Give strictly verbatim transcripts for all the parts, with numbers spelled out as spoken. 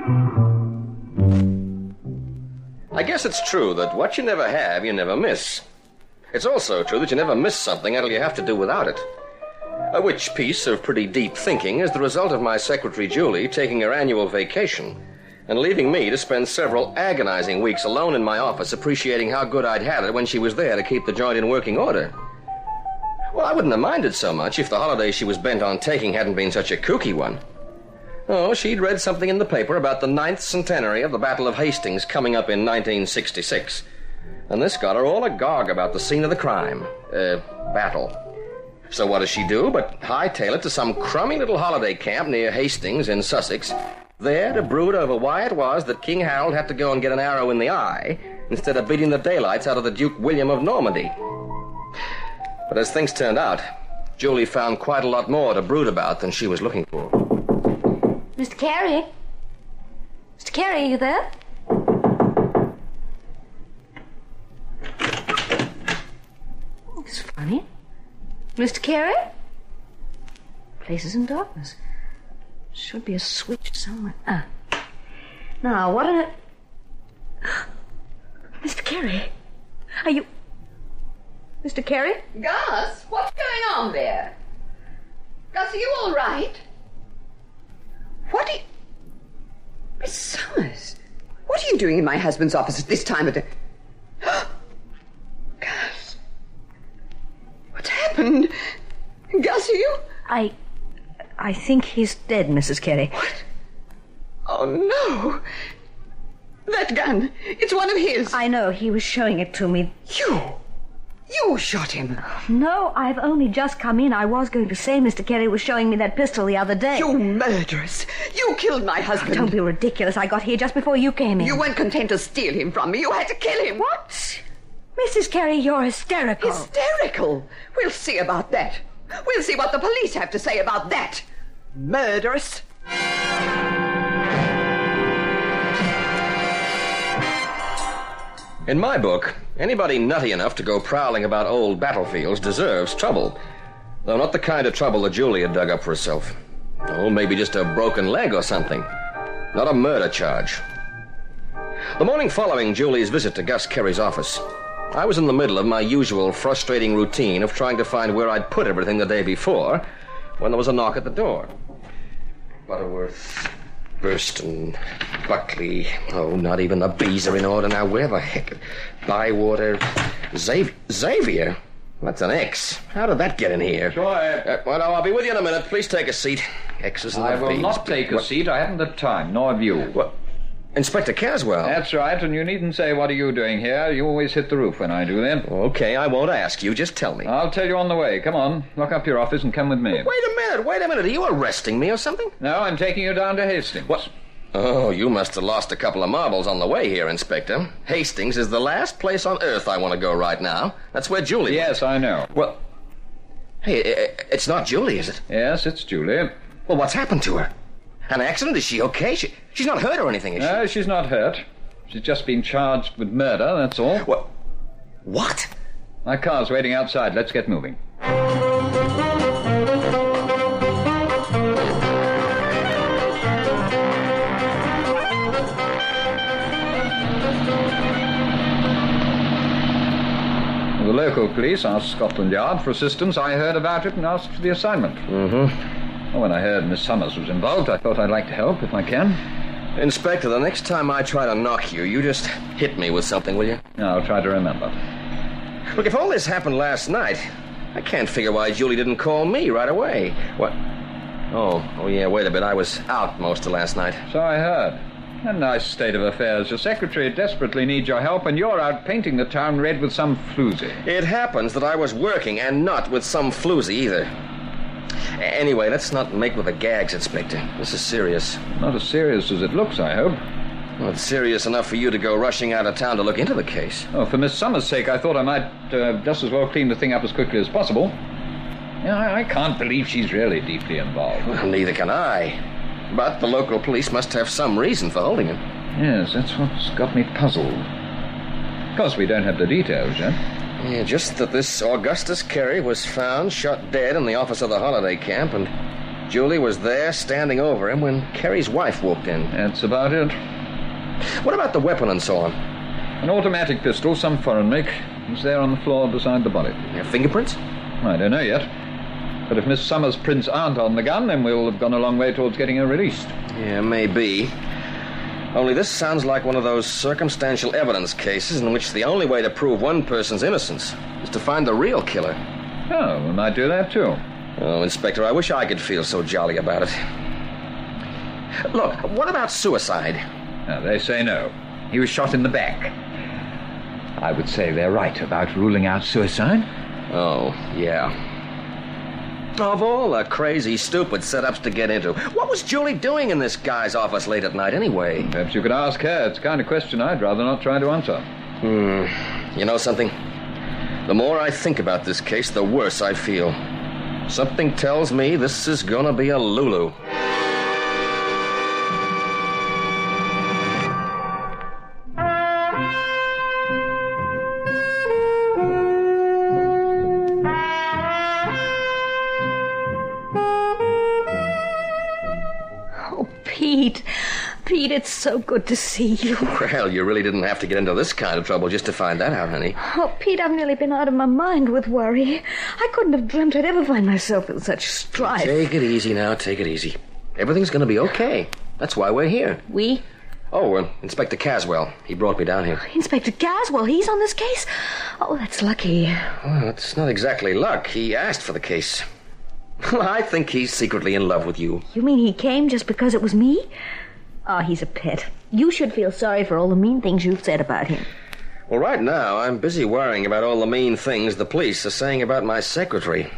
I guess it's true that what you never have, you never miss. It's also true that you never miss something until you have to do without it. A which piece of pretty deep thinking is the result of my secretary Julie taking her annual vacation and leaving me to spend several agonizing weeks alone in my office appreciating how good I'd had it when she was there to keep the joint in working order. Well, I wouldn't have minded so much if the holiday she was bent on taking hadn't been such a kooky one. Oh, she'd read something in the paper about the ninth centenary of the Battle of Hastings coming up in nineteen sixty-six. And this got her all agog about the scene of the crime. Uh, battle. So what does she do but hightail it to some crummy little holiday camp near Hastings in Sussex, there to brood over why it was that King Harold had to go and get an arrow in the eye instead of beating the daylights out of the Duke William of Normandy. But as things turned out, Julie found quite a lot more to brood about than she was looking for. Mister Carey? Mister Carey, are you there? It's funny. Mister Carey? Place is in darkness. Should be a switch somewhere. Ah. Now, what on a... Mister Carey? Are you... Mister Carey? Gus, what's going on there? Gus, are you all right? What are you... Miss Summers, what are you doing in my husband's office at this time of day? Gus, what's happened? Gus, are you... I... I think he's dead, Missus Carey. What? Oh, no. That gun, it's one of his. I know, he was showing it to me. You... You shot him. No, I've only just come in. I was going to say Mister Carey was showing me that pistol the other day. You murderess. You killed my husband. Oh, don't be ridiculous. I got here just before you came in. You weren't content to steal him from me. You had to kill him. What? Missus Carey, you're hysterical. Hysterical? We'll see about that. We'll see what the police have to say about that. Murderess. In my book, anybody nutty enough to go prowling about old battlefields deserves trouble. Though not the kind of trouble that Julie had dug up for herself. Oh, maybe just a broken leg or something. Not a murder charge. The morning following Julie's visit to Gus Carey's office, I was in the middle of my usual frustrating routine of trying to find where I'd put everything the day before when there was a knock at the door. Butterworth, Burston, Buckley. Oh, not even the B's are in order now. Where the heck? Bywater. Xavier. Xavier? That's an X. How did that get in here? Sure. Uh, well, I'll be with you in a minute. Please take a seat. X's and I the will B's. not take a What? seat. I haven't the time, nor have you. What? Inspector Caswell. That's right, and you needn't say, what are you doing here? You always hit the roof when I do that. Okay, I won't ask you. Just tell me. I'll tell you on the way. Come on, lock up your office and come with me. Wait a minute, wait a minute. Are you arresting me or something? No, I'm taking you down to Hastings. What? Oh, you must have lost a couple of marbles on the way here, Inspector. Hastings is the last place on earth I want to go right now. That's where Julie... Yes, I know. Well, hey, it's not Julie, is it? Yes, it's Julie. Well, what's happened to her? An accident? Is she okay? She, she's not hurt or anything, is she? No, she's not hurt. She's just been charged with murder, that's all. What? What? My car's waiting outside. Let's get moving. The local police asked Scotland Yard for assistance. I heard about it and asked for the assignment. Mm-hmm. Well, when I heard Miss Summers was involved, I thought I'd like to help if I can. Inspector, the next time I try to knock you, you just hit me with something, will you? I'll try to remember. Look, if all this happened last night, I can't figure why Julie didn't call me right away. What? Oh, oh yeah, wait a bit. I was out most of last night. So I heard. A nice state of affairs. Your secretary desperately needs your help, and you're out painting the town red with some floozy. It happens that I was working, and not with some floozy either. Anyway, let's not make with the gags, Inspector. This is serious. Not as serious as it looks, I hope. Well, it's serious enough for you to go rushing out of town to look into the case. Oh, for Miss Summers' sake, I thought I might uh, just as well clean the thing up as quickly as possible. Yeah, I, I can't believe she's really deeply involved. Well, neither can I. But the local police must have some reason for holding him. Yes, that's what's got me puzzled. Of course, we don't have the details yet. Yeah, just that this Augustus Carey was found shot dead in the office of the holiday camp, and Julie was there, standing over him, when Carey's wife walked in. That's about it. What about the weapon and so on? An automatic pistol, some foreign make. It's there on the floor beside the body. Your fingerprints? I don't know yet. But if Miss Summers' prints aren't on the gun, then we'll have gone a long way towards getting her released. Yeah, maybe. Only this sounds like one of those circumstantial evidence cases in which the only way to prove one person's innocence is to find the real killer. Oh, we might do that, too. Oh, Inspector, I wish I could feel so jolly about it. Look, what about suicide? Now, they say no. He was shot in the back. I would say they're right about ruling out suicide. Oh, yeah. Of all the crazy, stupid setups to get into, what was Julie doing in this guy's office late at night anyway? Perhaps you could ask her. It's the kind of question I'd rather not try to answer. Hmm. You know something? The more I think about this case, the worse I feel. Something tells me this is gonna be a Lulu. Pete, Pete, it's so good to see you. Well, you really didn't have to get into this kind of trouble just to find that out, honey. Oh, Pete, I've nearly been out of my mind with worry. I couldn't have dreamt I'd ever find myself in such strife. Take it easy now, take it easy. Everything's going to be okay. That's why we're here. We? Oh, uh, Inspector Caswell. He brought me down here. Inspector Caswell, he's on this case? Oh, that's lucky. Well, it's not exactly luck. He asked for the case. Well, I think he's secretly in love with you. You mean he came just because it was me? Ah, oh, he's a pet. You should feel sorry for all the mean things you've said about him. Well, right now, I'm busy worrying about all the mean things the police are saying about my secretary.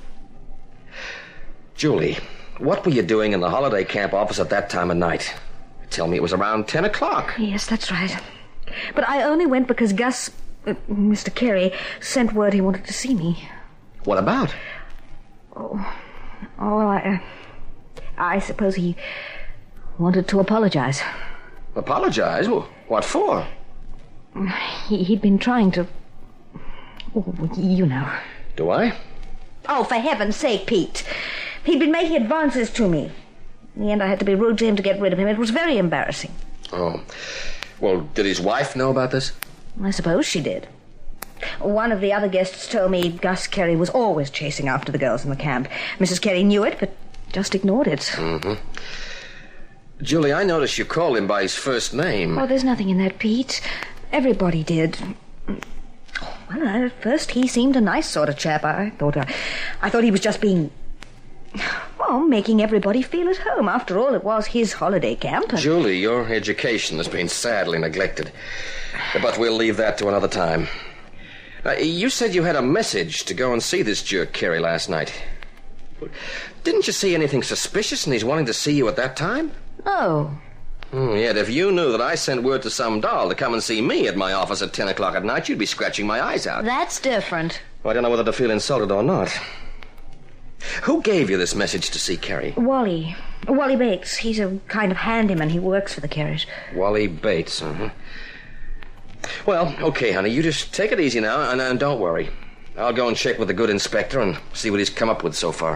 Julie, what were you doing in the holiday camp office at that time of night? Tell me it was around ten o'clock. Yes, that's right. But I only went because Gus, uh, Mister Carey, sent word he wanted to see me. What about? Oh, oh well, I, uh, I suppose he wanted to apologize. Apologize? Well, what for? He, he'd been trying to... Oh, you know. Do I? Oh, for heaven's sake, Pete. He'd been making advances to me. In the end, I had to be rude to him to get rid of him. It was very embarrassing. Oh. Well, did his wife know about this? I suppose she did. One of the other guests told me Gus Carey was always chasing after the girls in the camp. Missus Carey knew it, but just ignored it. Mm-hmm. Julie, I noticed you called him by his first name. Oh, there's nothing in that, Pete. Everybody did. Well, at first he seemed a nice sort of chap. I thought I, I thought he was just being... Well, making everybody feel at home. After all, it was his holiday camp. And... Julie, your education has been sadly neglected. But we'll leave that to another time. Uh, you said you had a message to go and see this jerk Carey last night. Didn't you see anything suspicious in his wanting to see you at that time? No. Hmm, yet if you knew that I sent word to some doll to come and see me at my office at ten o'clock at night, you'd be scratching my eyes out. That's different. Well, I don't know whether to feel insulted or not. Who gave you this message to see Carey? Wally. Wally Bates. He's a kind of handyman. He works for the Careys. Wally Bates, uh-huh. Well, okay, honey, you just take it easy now, and, and don't worry. I'll go and check with the good inspector and see what he's come up with so far.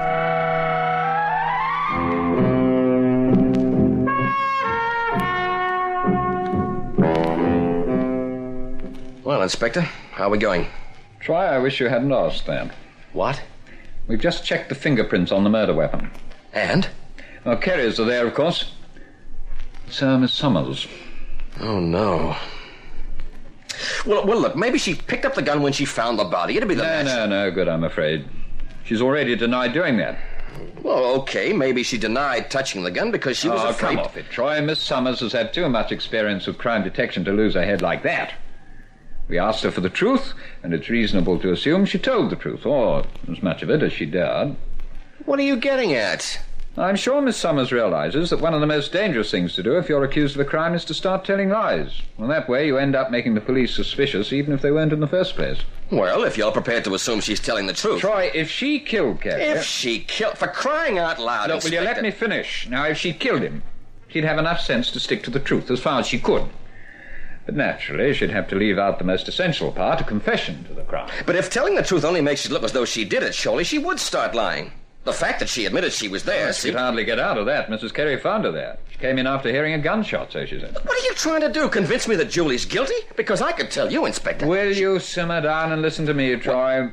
Well, Inspector, how are we going? Try, I wish you hadn't asked that. What? We've just checked the fingerprints on the murder weapon. And? Well, Carey's are there, of course. It's uh, Miss Summers. Oh, no. Well, well, look, maybe she picked up the gun when she found the body. It'd be the No, natural... no, no, good, I'm afraid. She's already denied doing that. Well, okay, maybe she denied touching the gun because she was oh, afraid... come off it, Troy. Miss Summers has had too much experience with crime detection to lose her head like that. We asked her for the truth, and it's reasonable to assume she told the truth, or as much of it as she dared. What are you getting at? I'm sure Miss Summers realizes that one of the most dangerous things to do if you're accused of a crime is to start telling lies. Well, that way you end up making the police suspicious even if they weren't in the first place. Well, if you're prepared to assume she's telling the truth... Troy, if she killed Carey... If she killed... For crying out loud, Look, will you let me finish? Now, if she killed him, she'd have enough sense to stick to the truth as far as she could. But naturally, she'd have to leave out the most essential part, a confession to the crime. But if telling the truth only makes it look as though she did it, surely she would start lying. The fact that she admitted she was there... Well, see... she'd hardly get out of that. Missus Carey found her there. She came in after hearing a gunshot, so she said. What are you trying to do? Convince me that Julie's guilty? Because I could tell you, Inspector. Will you simmer down and listen to me, Troy?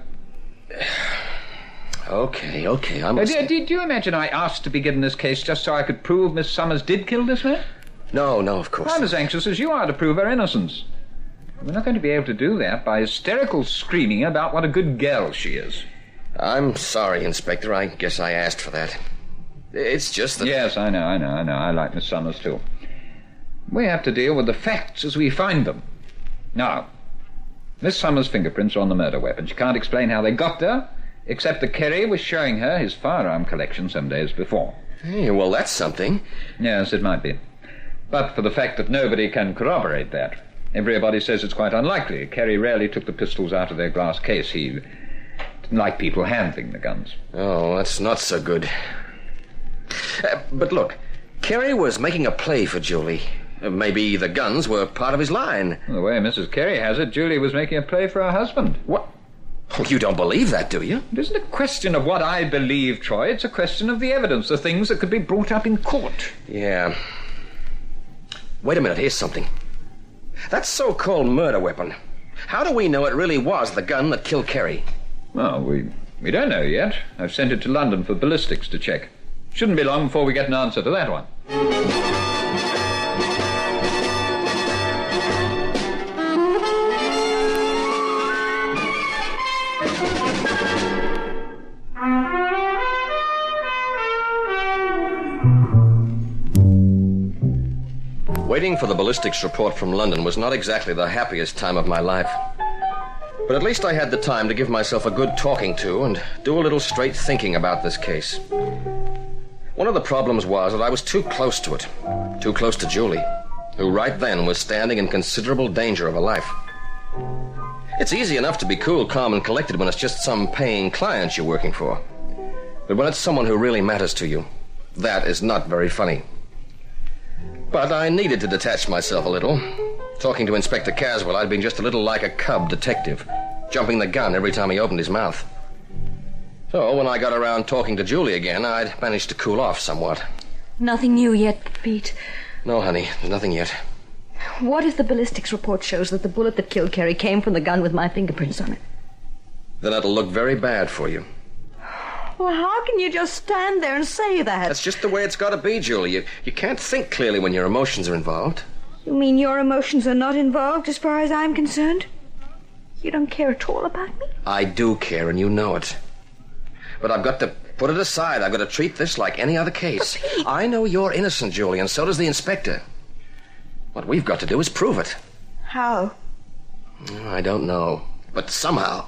Okay, okay, I'm... Uh, do, do you imagine I asked to be given this case just so I could prove Miss Summers did kill this man? No, no, of course I'm not. as anxious as you are to prove her innocence. We're not going to be able to do that by hysterical screaming about what a good girl she is. I'm sorry, Inspector. I guess I asked for that. It's just that... Yes, I know, I know, I know. I like Miss Summers, too. We have to deal with the facts as we find them. Now, Miss Summers' fingerprints are on the murder weapon. She can't explain how they got there, except that Kerry was showing her his firearm collection some days before. Hey, well, that's something. Yes, it might be. But for the fact that nobody can corroborate that. Everybody says it's quite unlikely. Kerry rarely took the pistols out of their glass case. He didn't like people handling the guns. Oh, that's not so good. Uh, but look, Kerry was making a play for Julie. Uh, maybe the guns were part of his line. The way Missus Carey has it, Julie was making a play for her husband. What? Oh, you don't believe that, do you? It isn't a question of what I believe, Troy. It's a question of the evidence, the things that could be brought up in court. Yeah. Wait a minute, here's something. That so-called murder weapon. How do we know it really was the gun that killed Kerry? Well, we, we don't know yet. I've sent it to London for ballistics to check. Shouldn't be long before we get an answer to that one. Waiting for the ballistics report from London was not exactly the happiest time of my life. But at least I had the time to give myself a good talking to and do a little straight thinking about this case. One of the problems was that I was too close to it. Too close to Julie, who right then was standing in considerable danger of her life. It's easy enough to be cool, calm, and collected when it's just some paying client you're working for. But when it's someone who really matters to you, that is not very funny. But I needed to detach myself a little. Talking to Inspector Caswell, I'd been just a little like a cub detective, jumping the gun every time he opened his mouth. So when I got around talking to Julie again, I'd managed to cool off somewhat. Nothing new yet, Pete. No, honey, there's nothing yet. What if the ballistics report shows that the bullet that killed Kerry came from the gun with my fingerprints on it? Then it'll look very bad for you. Well, how can you just stand there and say that? That's just the way it's got to be, Julie. You, you can't think clearly when your emotions are involved. You mean your emotions are not involved as far as I'm concerned? You don't care at all about me? I do care, and you know it. But I've got to put it aside. I've got to treat this like any other case. I know you're innocent, Julie, and so does the inspector. What we've got to do is prove it. How? I don't know, but somehow.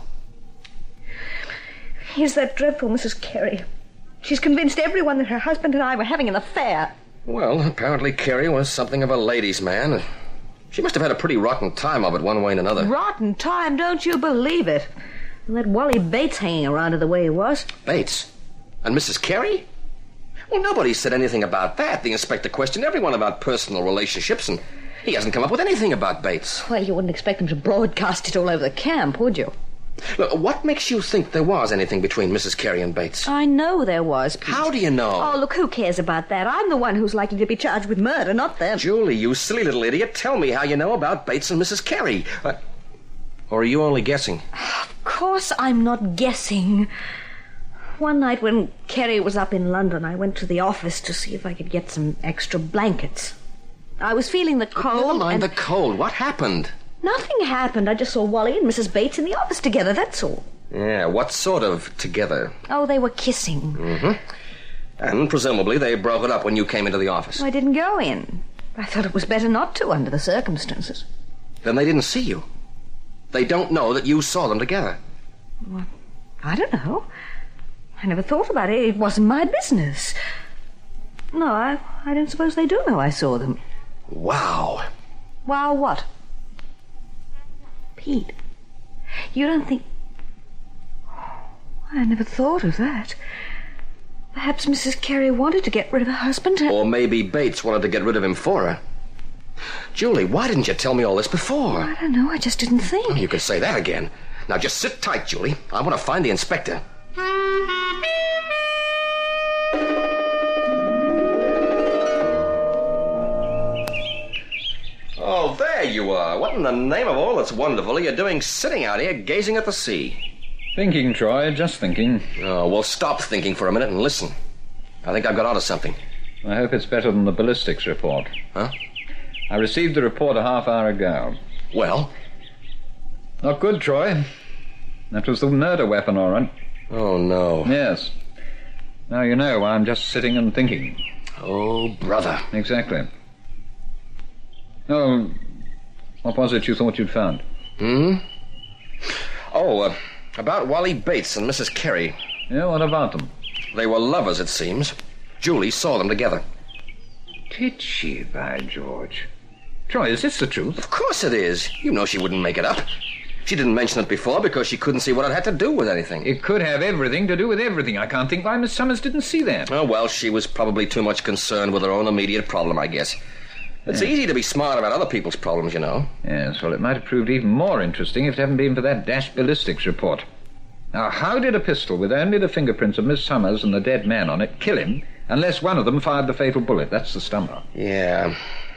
Here's that dreadful Missus Carey. She's convinced everyone that her husband and I were having an affair. Well, apparently Carey was something of a ladies' man. She must have had a pretty rotten time of it one way and another. Rotten time, don't you believe it? And that Wally Bates hanging around her the way he was. Bates? And Missus Carey? Well, nobody said anything about that. The inspector questioned everyone about personal relationships, and he hasn't come up with anything about Bates. Well, you wouldn't expect him to broadcast it all over the camp, would you? Look, what makes you think there was anything between Missus Carey and Bates? I know there was, Pete. How do you know? Oh, look, who cares about that? I'm the one who's likely to be charged with murder, not them. Julie, you silly little idiot. Tell me how you know about Bates and Missus Carey. Uh, or are you only guessing? Of course I'm not guessing. One night when Carey was up in London, I went to the office to see if I could get some extra blankets. I was feeling the cold. Never mind and... the cold. What happened? Nothing happened. I just saw Wally and Missus Bates in the office together, that's all. Yeah, what sort of together? Oh, they were kissing. Mm-hmm. And presumably they broke it up when you came into the office. I didn't go in. I thought it was better not to under the circumstances. Then they didn't see you. They don't know that you saw them together. Well, I don't know. I never thought about it. It wasn't my business. No, I, I don't suppose they do know I saw them. Wow. Wow, what? Pete, you don't think... I never thought of that. Perhaps Missus Carey wanted to get rid of her husband. And... Or maybe Bates wanted to get rid of him for her. Julie, why didn't you tell me all this before? I don't know, I just didn't think. Oh, you could say that again. Now just sit tight, Julie. I want to find the inspector. you are. What in the name of all that's wonderful are you doing sitting out here gazing at the sea? Thinking, Troy, just thinking. Oh, well, stop thinking for a minute and listen. I think I've got onto something. I hope it's better than the ballistics report. Huh? I received the report a half hour ago. Well? Not good, Troy. That was the murder weapon, all right. Oh, no. Yes. Now you know why I'm just sitting and thinking. Oh, brother. Exactly. Oh, what was it you thought you'd found? Hmm? Oh, uh, about Wally Bates and Missus Carey. Yeah, what about them? They were lovers, it seems. Julie saw them together. Did she, by George? Troy, is this the truth? Of course it is. You know she wouldn't make it up. She didn't mention it before because she couldn't see what it had to do with anything. It could have everything to do with everything. I can't think why Miss Summers didn't see that. Oh, well, she was probably too much concerned with her own immediate problem, I guess. It's Yeah. easy to be smart about other people's problems, you know. Yes, well, it might have proved even more interesting if it hadn't been for that dashed ballistics report. Now, how did a pistol with only the fingerprints of Miss Summers and the dead man on it kill him, unless one of them fired the fatal bullet? That's the stumper. Yeah.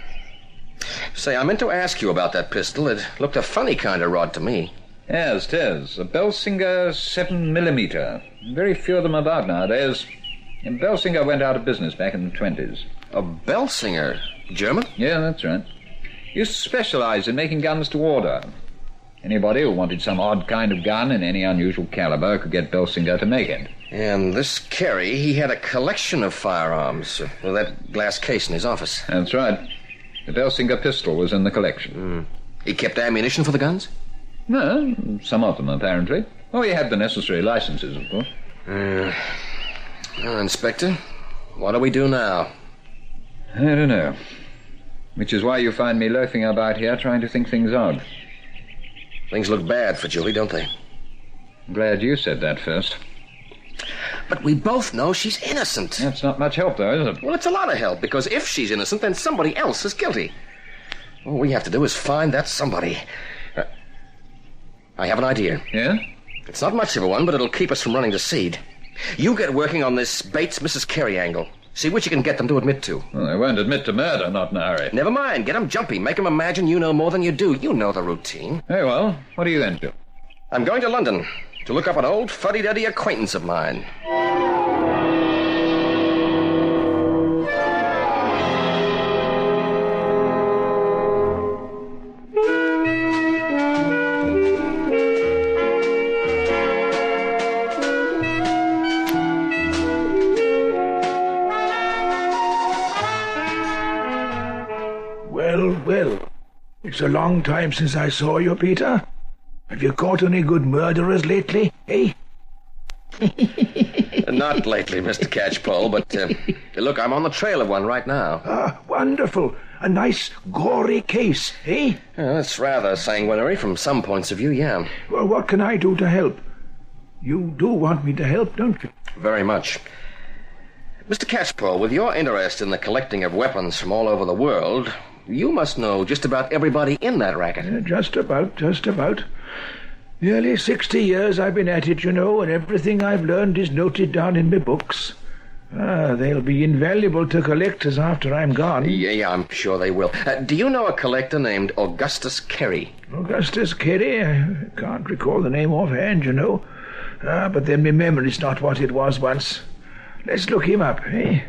Say, I meant to ask you about that pistol. It looked a funny kind of rod to me. Yes, it is. A Belsinger seven millimeter. Very few of them about nowadays. And Belsinger went out of business back in the twenties. A Belsinger? German? Yeah, that's right. Used to specialize in making guns to order. Anybody who wanted some odd kind of gun in any unusual caliber could get Belsinger to make it. And this Carey, he had a collection of firearms. Uh, with that glass case in his office. That's right. The Belsinger pistol was in the collection. Mm. He kept ammunition for the guns? No, some of them, apparently. Oh, he had the necessary licenses, of course. Uh, uh, Inspector, what do we do now? I don't know. Which is why you find me loafing about here trying to think things out. Things look bad for Julie, don't they? I'm glad you said that first. But we both know she's innocent. That's not much help, though, is it? Well, it's a lot of help, because if she's innocent, then somebody else is guilty. All we have to do is find that somebody. Uh, I have an idea. Yeah? It's not much of a one, but it'll keep us from running to seed. You get working on this Bates Missus Carey angle. See what you can get them to admit to. Well, they won't admit to murder, not in a hurry. Never mind. Get them jumpy. Make them imagine you know more than you do. You know the routine. Very well. What do you then do? I'm going to London to look up an old fuddy-duddy acquaintance of mine. Well, well. It's a long time since I saw you, Peter. Have you caught any good murderers lately, eh? Not lately, Mister Catchpole, but uh, look, I'm on the trail of one right now. Ah, wonderful. A nice, gory case, eh? Yeah, that's rather sanguinary from some points of view, yeah. Well, what can I do to help? You do want me to help, don't you? Very much. Mister Catchpole, with your interest in the collecting of weapons from all over the world, you must know just about everybody in that racket. Uh, just about, just about. Nearly sixty years I've been at it, you know, and everything I've learned is noted down in my books. Ah, they'll be invaluable to collectors after I'm gone. Yeah, yeah, I'm sure they will. Uh, do you know a collector named Augustus Carey? Augustus Carey? I can't recall the name offhand, you know. Ah, but then my memory's not what it was once. Let's look him up, eh?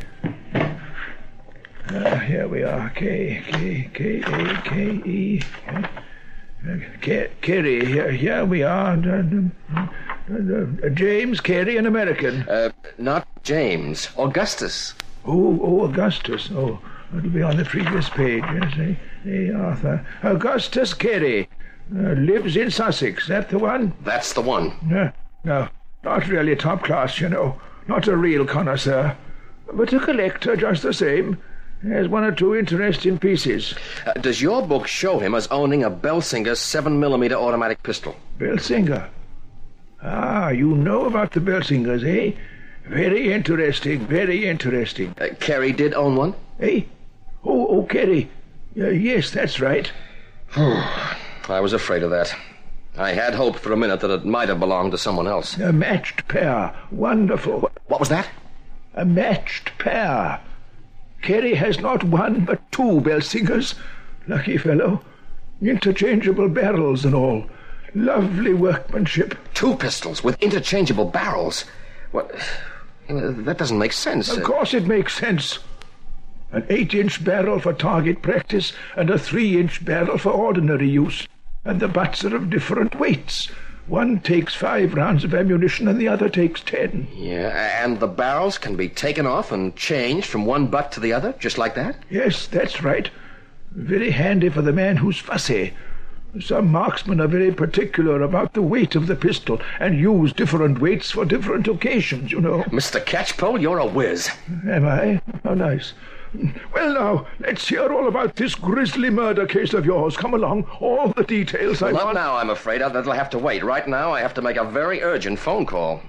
Ah, here we are. K, K, K, A, K, E. K, Carey, here, here we are. Uh, uh, uh, James Carey, an American. Uh, not James. Augustus. Oh, oh, Augustus. Oh, it'll be on the previous page. Yes, eh, eh, Arthur. Augustus Carey. Uh, lives in Sussex. That the one? That's the one. Uh, no, not really top class, you know. Not a real connoisseur. But a collector just the same. Has one or two interesting pieces. Uh, does your book show him as owning a Belsinger seven millimeter automatic pistol? Belsinger? Ah, you know about the Belsingers, eh? Very interesting, very interesting. Uh, Carey did own one? Eh? Oh, oh, Carey. Uh, yes, that's right. I was afraid of that. I had hoped for a minute that it might have belonged to someone else. A matched pair. Wonderful. What was that? A matched pair. Carey has not one but two Belsingers. Lucky fellow. Interchangeable barrels and all. Lovely workmanship. Two pistols with interchangeable barrels. What? That doesn't make sense. Of course it makes sense. An eight-inch barrel for target practice and a three-inch barrel for ordinary use. And the butts are of different weights. One takes five rounds of ammunition and the other takes ten. Yeah, and the barrels can be taken off and changed from one butt to the other, just like that? Yes, that's right. Very handy for the man who's fussy. Some marksmen are very particular about the weight of the pistol and use different weights for different occasions, you know. Mister Catchpole, you're a whiz. Am I? How nice. Well, now, let's hear all about this grisly murder case of yours. Come along. All the details I Not want. now, I'm afraid. That'll have to wait. Right now, I have to make a very urgent phone call.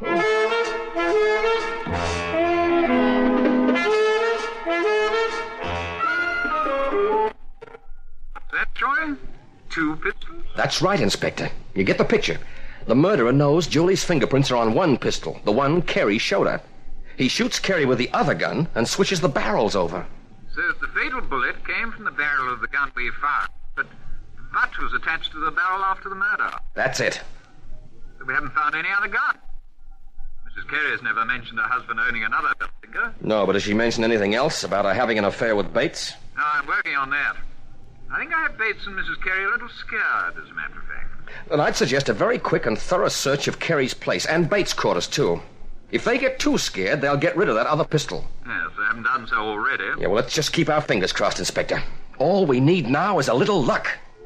That Troy? Two pistols? That's right, Inspector. You get the picture. The murderer knows Julie's fingerprints are on one pistol, the one Kerry showed her. He shoots Kerry with the other gun and switches the barrels over. Says the fatal bullet came from the barrel of the gun we fired, but the butt was attached to the barrel after the murder. That's it. But we haven't found any other gun. Missus Kerry has never mentioned her husband owning another belt finger. No, but has she mentioned anything else about her having an affair with Bates? No, I'm working on that. I think I have Bates and Missus Kerry a little scared, as a matter of fact. Then I'd suggest a very quick and thorough search of Kerry's place, and Bates' quarters, too. If they get too scared, they'll get rid of that other pistol. Yes, they haven't done so already. Yeah, well, let's just keep our fingers crossed, Inspector. All we need now is a little luck.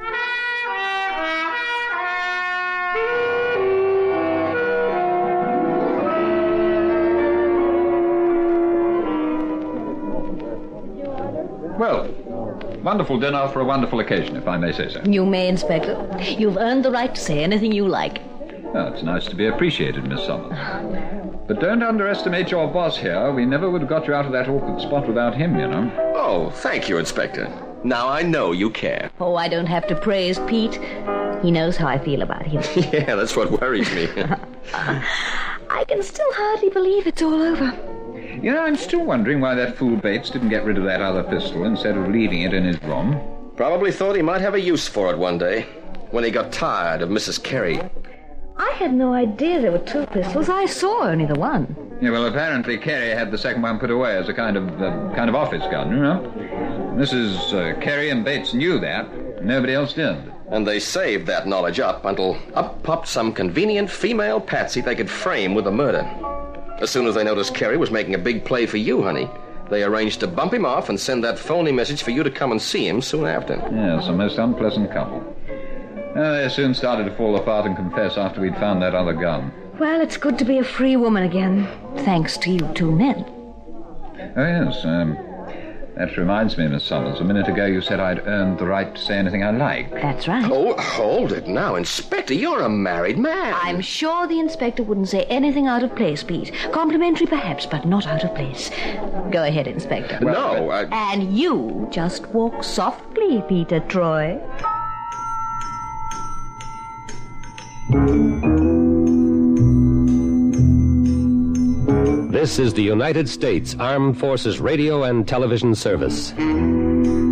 Well, wonderful dinner for a wonderful occasion, if I may say so. You may, Inspector. You've earned the right to say anything you like. Oh, it's nice to be appreciated, Miss Summers. But don't underestimate your boss here. We never would have got you out of that awkward spot without him, you know. Oh, thank you, Inspector. Now I know you care. Oh, I don't have to praise Pete. He knows how I feel about him. Yeah, that's what worries me. I can still hardly believe it's all over. You know, I'm still wondering why that fool Bates didn't get rid of that other pistol instead of leaving it in his room. Probably thought he might have a use for it one day, when he got tired of Missus Kerry. I had no idea there were two pistols. I saw only the one. Yeah, well, apparently Kerry had the second one put away as a kind of uh, kind of office gun, you know. Missus Uh, Kerry and Bates knew that. Nobody else did. And they saved that knowledge up until up popped some convenient female patsy they could frame with the murder. As soon as they noticed Kerry was making a big play for you, honey, they arranged to bump him off and send that phony message for you to come and see him soon after. Yes, a most unpleasant couple. Uh, they soon started to fall apart and confess after we'd found that other gun. Well, it's good to be a free woman again, thanks to you two men. Oh, yes, um, that reminds me, Miss Summers. A minute ago you said I'd earned the right to say anything I like. That's right. Oh, hold it now, Inspector. You're a married man. I'm sure the inspector wouldn't say anything out of place, Pete. Complimentary, perhaps, but not out of place. Go ahead, Inspector. No, I... And you just walk softly, Peter Troy. This is the United States Armed Forces Radio and Television Service.